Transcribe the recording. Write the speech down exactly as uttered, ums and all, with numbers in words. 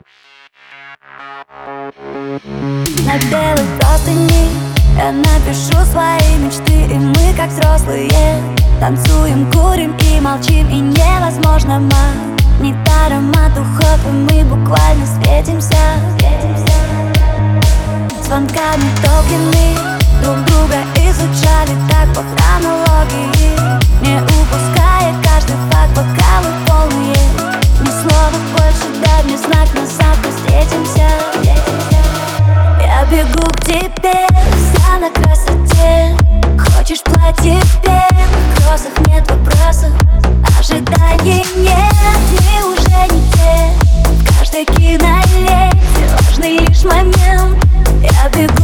На белой простыни я напишу свои мечты, и мы, как взрослые, танцуем, курим и молчим, и невозможно магнит, аромат уход, и мы буквально светимся, светимся. Звонками долгими друг друга изучали так по хронологии, не упуская каждый факт, бокалы полные. Ни слова больше, дай мне знак, на завтра встретимся. Я бегу к тебе, вся на красоте. Хочешь платье в белых розах, нет вопросов. Ожиданий нет, мы уже не те. В каждой киноленте важный лишь момент. Я бегу